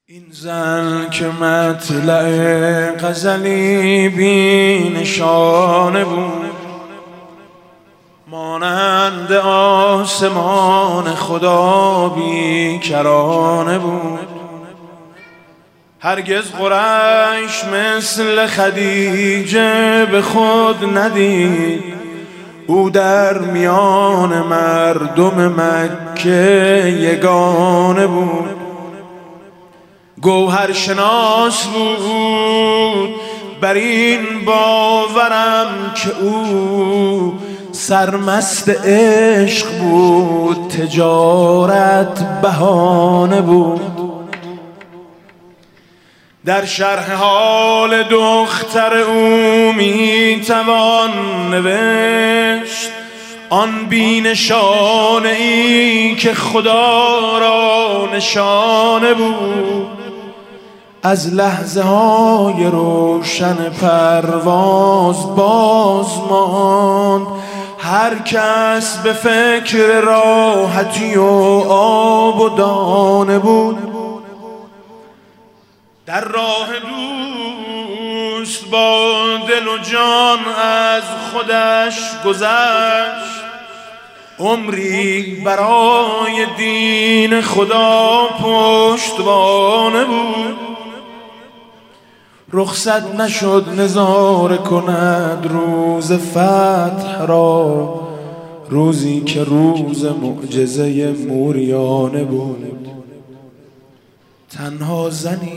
این زن که مطلع غزلی بی نشانه بود، مانند آسمان خدا بی کرانه بود. هرگز قریش مثل خدیجه به خود ندید، او در میان مردم مکه یگانه بود. گوهر شناس بود، بر این باورم که او سرمست عشق بود، تجارت بهانه بود. در شرح حال دختر او می توان نوشت آن بی نشانه ای که خدا را نشانه بود. از لحظه های روشن پرواز باز ماند هر کس به فکر راحتی و آب و دانه بود. در راه دوست با دل و جان از خودش گذشت، عمری برای دین خدا پشتوانه بود. رخصت نشد نظاره کند روز فتح را، روزی که روز معجزه موریانه بود. تنها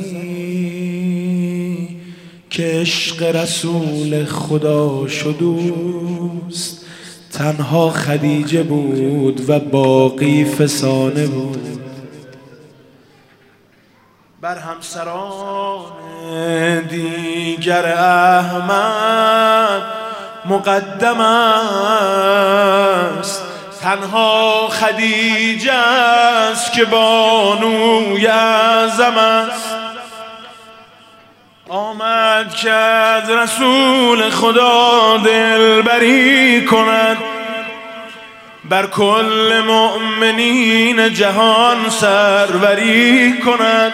زنی که عشق رسول خدا شدوست، تنها خدیجه بود و باقی فسانه بود. بر همسران دیگر احمد مقدم است، تنها خدیجه است که بانوی اعظم است. آمد که از رسول خدا دلبری کند، بر کل مؤمنین جهان سروری کند.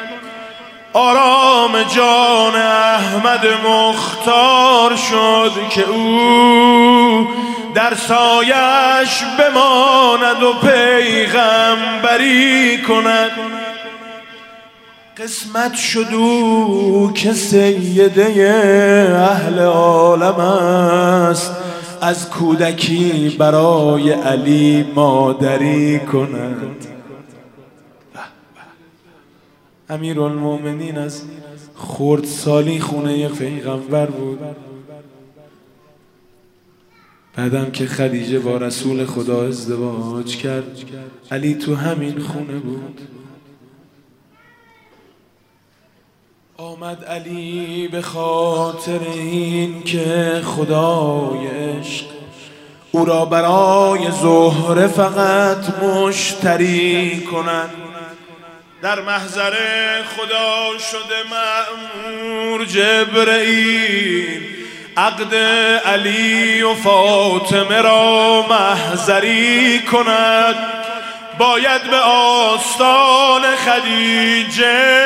آرام جان احمد مختار شد که او در سایش بماند و پیغمبری کند. قسمت شد او که سیده اهل عالم است، از کودکی برای علی مادری کند. امیرالمؤمنین از خردسالی خونه پیغمبر بود. بعدم که خدیجه با رسول خدا ازدواج کرد، علی تو همین خونه بود. آمد علی به خاطر این که خدای عشق او را برای زهره فقط مشتری کند. در محضر خدا شده مأمور جبرئیل، عقد علی و فاطمه را محضری کند. باید به آستان خدیجه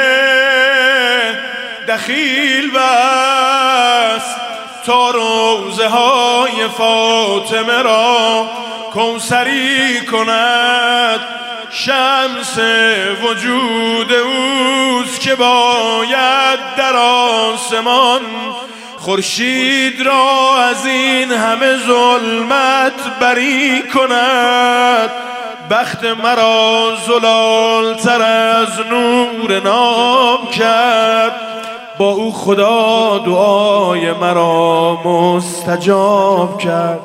دخیل بست، تا روزه های فاطمه را کوثری کند. شمس وجود اوست که باید در آسمان خورشید را از این همه ظلمت بری کند. بخت مرا زلال تر از نور نام کرد، با او خدا دعای مرا مستجاب کرد.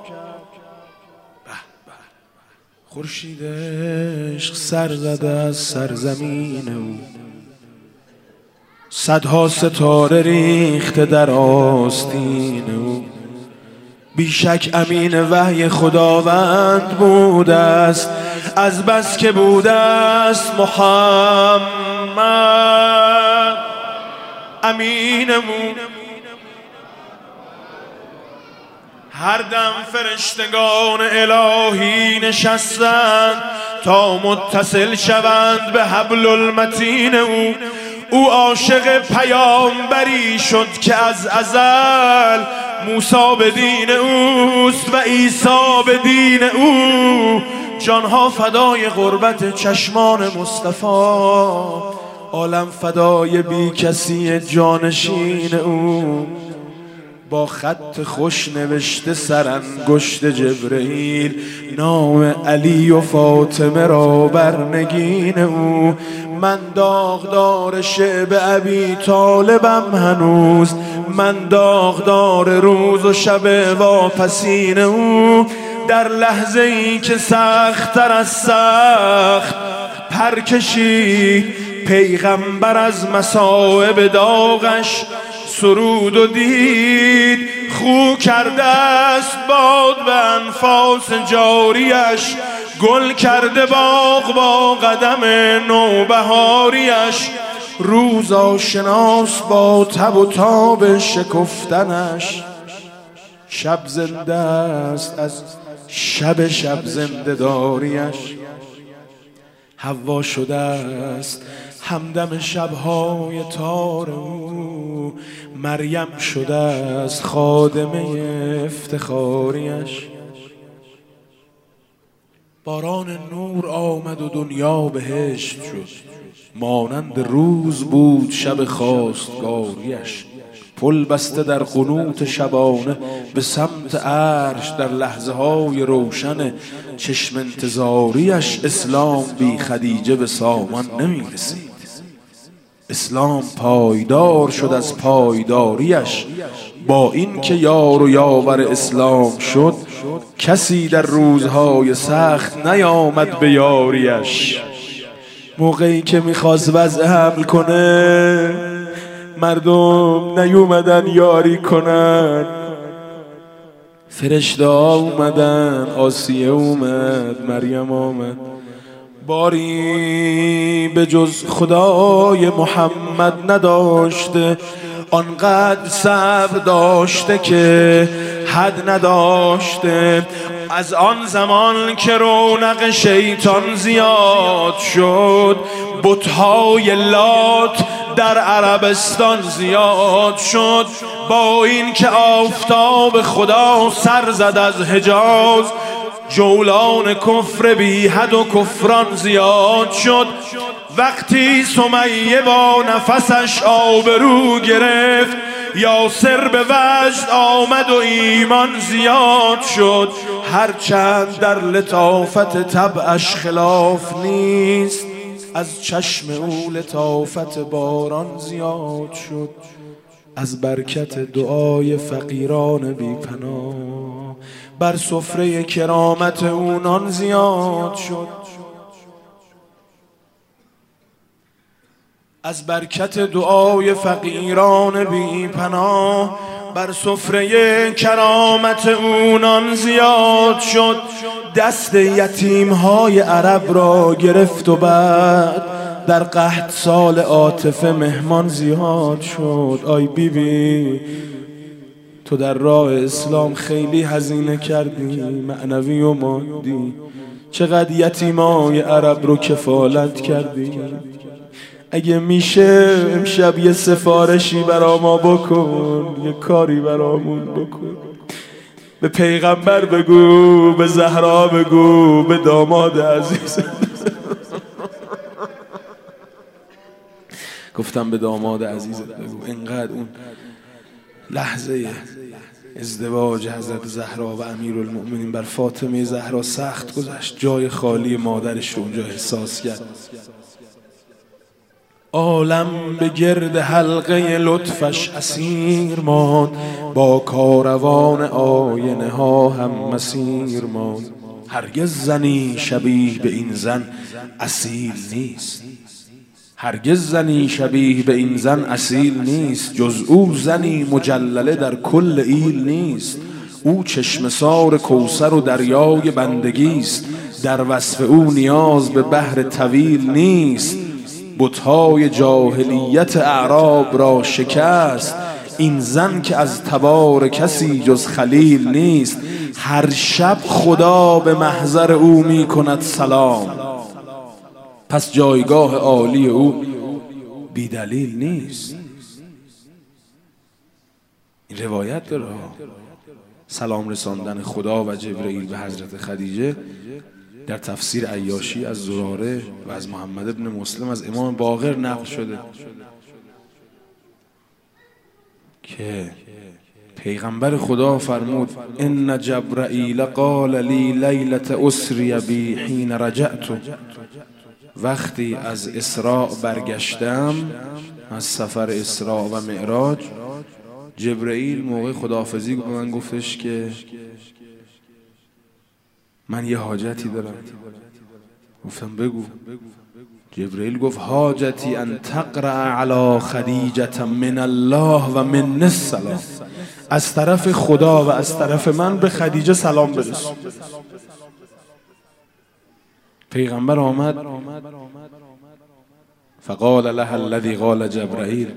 خورشید عشق سر زده از سرزمین او، صدها ستاره ریخته در آستین او. بیشک امین وحی خداوند بوده است، از بس که بوده است محمد امینمون. هر دم فرشتگان الهی نشستند تا متصل شوند به حبل المتین او عاشق پیامبری شد که از ازل موسی به دین اوست و عیسی به دین او. جانها فدای غربت چشمان مصطفی، عالم فدای بی کسی جانشین او. با خط خوش نوشته سرانگشت جبرئیل نام علی و فاطمه را بر نگین او. من داغدار شعب ابی طالبم هنوز، من داغدار روز و شب واپسین او. در لحظه ای که سخت‌تر از سخت پر کشید پیغمبر از مصائب داغش سرود و دید. خو کرده است باد به انفاس جاریش، گل کرده باغ با قدم نوبهاریش. روز آشناس با تب و تاب شکفتنش، شب زنده است از شب زنده داریش. حوا شده است همدم شبهای تار او، مریم شده است خادمه افتخاریش. باران نور آمد و دنیا بهشت شد، مانند روز بود شب خواستگاریش. پل بسته در قنوت شبانه به سمت عرش، در لحظه های روشن چشم انتظاریش. اسلام بی خدیجه به سامان نمی رسید، اسلام پایدار شد از پایداریش. با این که یار و یاور اسلام شد، کسی در روزهای سخت نیامد به یاریش. موقعی که میخواست وضع حمل کنه، مردم نیومدن یاری کنن. فرشته ها اومدن، آسیه اومد، مریم آمد. باری به جز خدای محمد نداشته، آنقدر صبر داشته که حد نداشته. از آن زمان که رونق شیطان زیاد شد، بت‌های لات در عربستان زیاد شد. با این که آفتاب خدا سر زد از حجاز، جولان کفر بی حد و کفران زیاد شد. وقتی سمیه با نفسش آبرو گرفت، یاسر به وجد آمد و ایمان زیاد شد. هرچند در لطافت طبعش خلاف نیست، از چشم او لطافت باران زیاد شد. از برکت دعای فقیران بی پناه، بر سفره کرامت او نان زیاد شد. از برکت دعای فقیران بی پناه، بر سفره کرامت او نان زیاد شد. دست یتیم‌های عرب را گرفت و بعد در قحط سال عاطفه مهمان زیاد شد. آی بی بی، تو در راه اسلام خیلی هزینه کردی، معنوی و مادی. چقدر یتیمای عرب رو کفالت کردی. اگه میشه امشب یه سفارشی برا ما بکن، یه کاری برامون بکن. به پیغمبر بگو، به زهرا بگو، به داماد عزیز. گفتم به داماد عزیزت بگو. اینقدر اون لحظه ازدواج حضرت زهرا و امیرالمؤمنین بر فاطمه زهرا سخت گذشت. جای خالی مادرش رو اونجا احساس کرد. عالم به گرد حلقه لطفش اسیر ماند، با کاروان آینه ها هم مسیر ماند. هرگز زنی شبیه به این زن اصیل نیست، هرگز زنی شبیه به این زن اصیل نیست. جز او زنی مجلله در کل ایل نیست. او چشم سار کوثر و دریای بندگی است، در وصف او نیاز به بحر طویل نیست. بت‌های جاهلیت اعراب را شکست، این زن که از تبار کسی جز خلیل نیست. هر شب خدا به محضر او می کند سلام، پس جایگاه عالی او بی دلیل نیست. این روایت داره. سلام رساندن خدا و جبرئیل به حضرت خدیجه در تفسیر عیاشی از زراره و از محمد ابن مسلم از امام باقر نقل شده که پیغمبر خدا فرمود ان جبرئیل قال لی لیلة اسری بی حین رجعت. وقتی از اسراء برگشتم، از سفر اسراء و معراج، جبرئیل موقع خداحافظی به من گفتش که من یه حاجتی دارم. گفتم بگو. جبرئیل گفت حاجتی ان تقرأ علی خدیجة من الله و من السلام. از طرف خدا و از طرف من به خدیجه سلام برسون. پیغمبر آمد فقال لها الذی قال جبرئیل،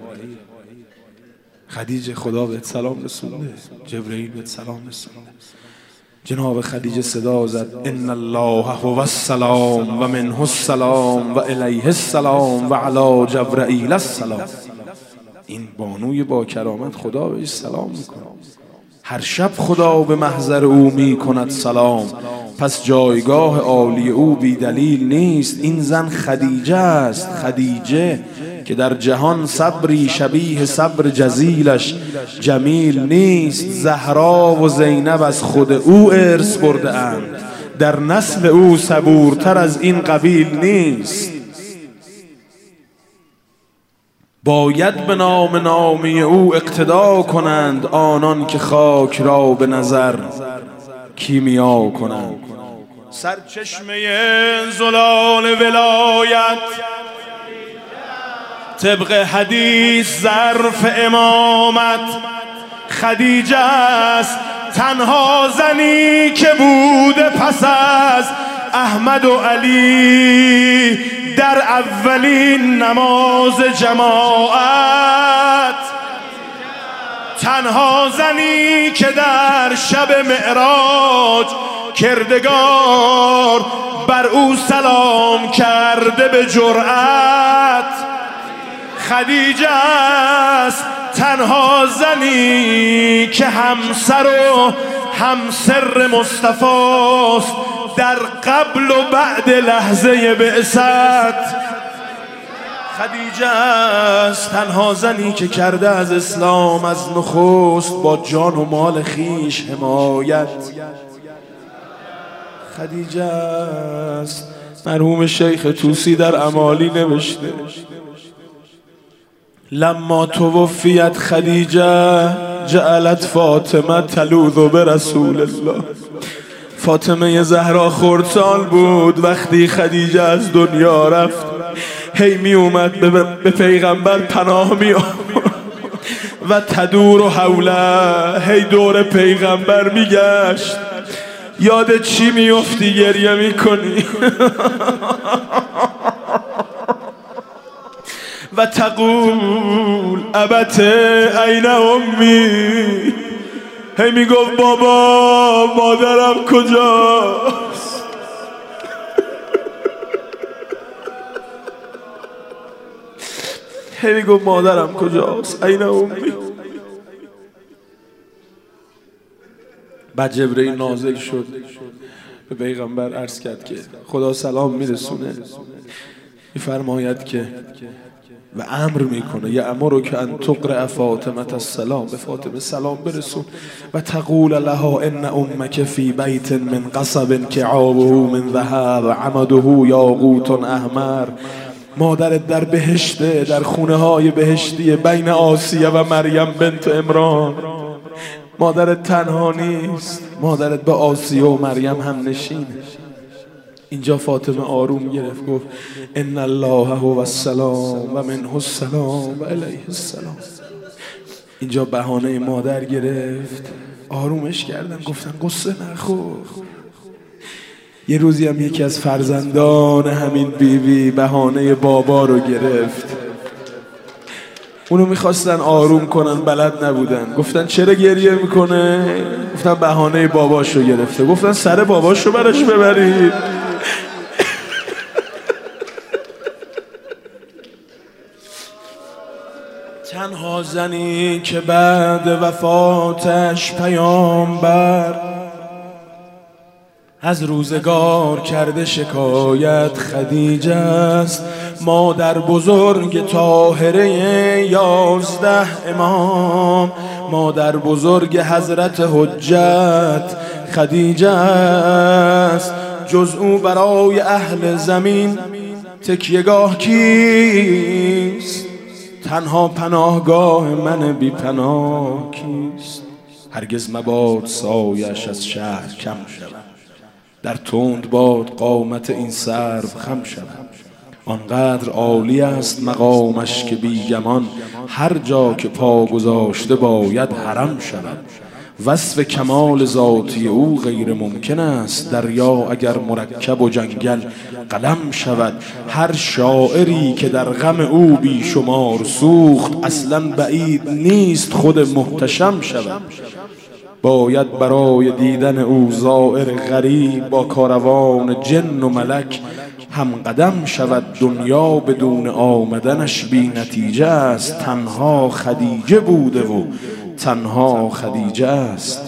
خدیجه خدا بهت سلام رسونده، جبرئیل بهت سلام رسونده. جناب خدیجه صدا زد ان الله هو السلام و منه السلام و الیه السلام و علی جبرئیل السلام. این بانوی با کرامت خدا بهش سلام میکنه. هر شب خدا به محضر او میکند سلام، پس جایگاه عالی او بی دلیل نیست. این زن خدیجه است، خدیجه که در جهان صبری شبیه صبر جزیلش جمیل نیست. زهرا و زینب از خود او ارث برده اند، در نسل او صبورتر از این قبیل نیست. باید به نام نامی او اقتدا کنند آنان که خاک را به نظر کیمیا کنند. سرچشمه زلال ولایت طبق حدیث ظرف امامت خدیجه است، تنها زنی که بوده پس از احمد و علی در اولین نماز جماعت. تنها زنی که در شب معراج کردگار بر او سلام کرده به جرأت. خدیجه است تنها زنی که همسر و همسر مصطفی است در قبل و بعد لحظه بعثت. خدیجه است تنها زنی که کرده از اسلام از نخست با جان و مال خیش حمایت. خدیجه است مرحوم شیخ طوسی در امالی نوشته لما توفیت خدیجه جعلت فاطمه تلوذ برسول الله. فاطمه زهرا خردسال بود وقتی خدیجه از دنیا رفت، هی می اومد به پیغمبر پناه می آورد و تدور و حوله، هی دور پیغمبر می گشت. یاد چی می افتی گریه می کنی؟ و تقول ابت این امی، هی می گفت بابا مادرم کجاست؟ هی می گفت مادرم کجاست؟ این امی. بعد جبرئیل نازل شد به پیغمبر عرض کرد که خدا سلام میرسونه، میفرماید که و امر میکنه یأمرک ان تقرأ فاطمه السلام، به فاطمه سلام برسون. و تقول لها ان امک فی بیت من قصب کعابه من ذهب عمده یاقوت احمر. مادرت در بهشته، در خونه های بهشتی بین آسیه و مریم بنت عمران. مادرت تنها نیست، مادرت به آسیه و مریم هم نشینه. اینجا فاطمه آروم گرفت گفت ان الله هو السلام و منه السلام و الیه السلام. اینجا بهانه مادر گرفت، آرومش کردن، گفتن قصه نخور. یه روزی هم یکی از فرزندان همین بیبی بهانه بابا رو گرفت. اونو میخواستن آروم کنن، بلد نبودن. گفتن چرا گریه میکنه؟ گفتن بهانه باباشو گرفته. گفتن سر باباشو براش ببرید. تنها زنی که بعد وفاتش پیامبر از روزگار کرده شکایت خدیجه است. مادر بزرگ طاهره 11 امام، مادر بزرگ حضرت حجت خدیجه است. جز او برای اهل زمین تکیهگاه کیست؟ تنها پناهگاه من بی پناه کیست؟ هرگز مباد سایش از شهر کم شود، در تند باد قامت این سرو خم شود. آنقدر عالی است مقامش که بیگمان هر جا که پا گذاشته باید حرم شود. وصف کمال ذاتی او غیر ممکن است، دریا اگر مرکب و جنگل قلم شود. هر شاعری که در غم او بیشمار سوخت، اصلا بعید نیست خود محتشم شود. باید برای دیدن او زائر غریب با کاروان جن و ملک هم قدم شود. دنیا بدون آمدنش بی نتیجه است، تنها خدیجه بوده و تنها خدیجه است.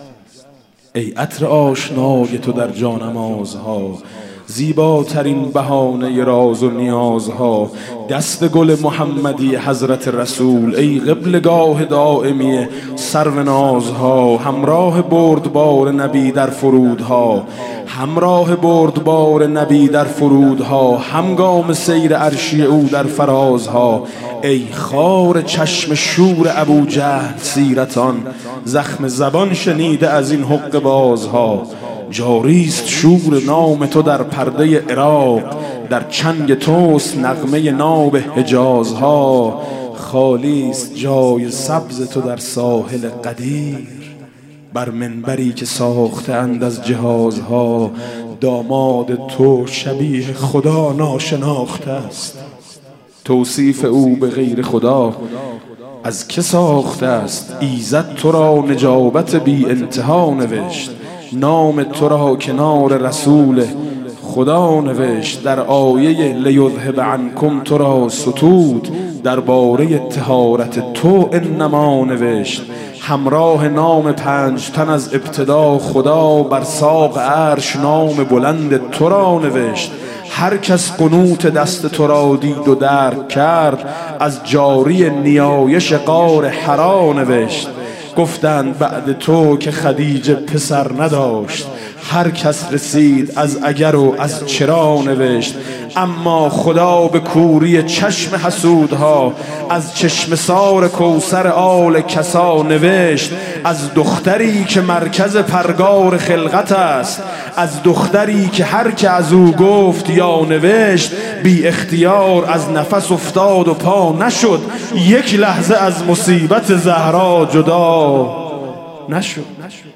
ای عطر آشنای تو در جانمازها، زیباترین بهانه راز و نیازها. دست گل محمدی حضرت رسول، ای قبلگاه دائمی سرو نازها. همراه بردبار نبی در فرودها، همراه بردبار نبی در فرودها. همگام سیر عرشی او در فرازها. ای خار چشم شور ابو جهل سیرتان، زخم زبان شنیده از این حق بازها. جاریست شور نام تو در پرده عراق، در چنگ توست نغمه ناب حجازها. خالیست جای سبز تو در ساحل قدیر، بر منبری که ساختند از جهازها. داماد تو شبیه خدا ناشناخته است، توصیف او به غیر خدا از که ساخته است. ایزد تو را نجابت بی انتها نوشت، نام تو را کنار رسول خدا نوشت. در آیه لیذهب عنکم تو را ستود، در باره طهارت تو انما نوشت. همراه نام 5 تن از ابتدا خدا، بر ساق عرش نام بلند تو را نوشت. هر کس قنوت دست تو را دید و درک کرد، از جاری نیایش غار حرا نوشت. گفتند بعد تو که خدیجه پسر نداشت، هر کس رسید از اگر و از چرا نوشت. اما خدا به کوری چشم حسودها، از چشم سار کوثر آل کسا نوشت. از دختری که مرکز پرگار خلقت است، از دختری که هر که از او گفت یا نوشت، بی اختیار از نفس افتاد و پا نشد. یک لحظه از مصیبت زهرا جدا نشد.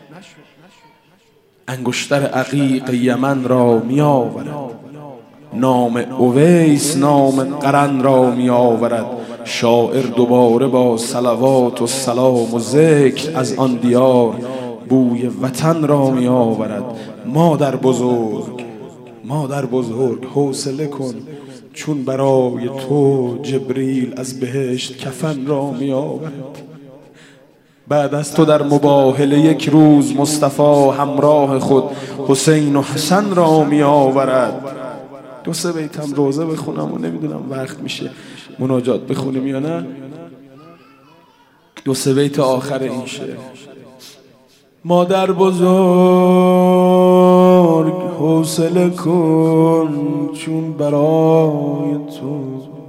انگشتر عقیق یمن را می آورد، نام اویس نام قرن را می آورد. شاعر دوباره با صلوات و سلام و ذکر از آن دیار بوی وطن را می آورد. مادر بزرگ، مادر بزرگ حوصله کن، چون برای تو جبریل از بهشت کفن را می آورد. بعد از تو در مباهله یک روز مصطفی همراه خود حسین و حسن را می آورد. 2-3 بیتم روزه بخونم و نمیدونم وقت میشه مناجات بخونیم یا نه. 2-3 بیت آخر این شعر. مادر بزرگ حوصله کن، چون برای تو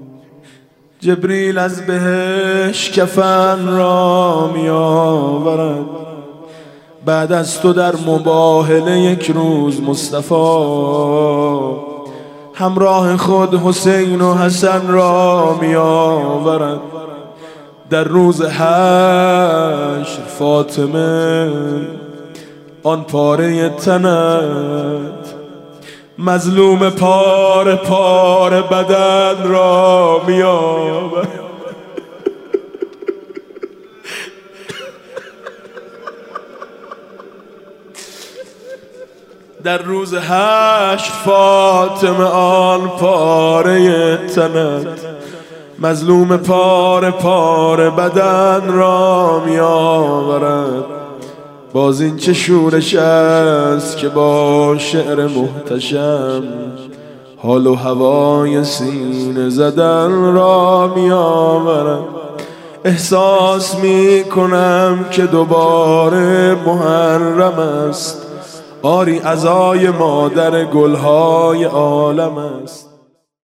جبریل از بهشت کفن را می آورد. بعد از تو در مباهله یک روز مصطفی همراه خود حسین و حسن را می آورد. در روز حشر فاطمه آن پاره تنت، مظلوم پاره پاره بدن را می آورد. در روز حشر فاطمه آن پاره تنت مظلوم پاره پاره بدن را می آورد. باز این چه شورش است که با شعر محتشم حال و هوای سینه زدن را می آورد. احساس می کنم که دوباره محرم است، آری عزای مادر گلهای عالم است.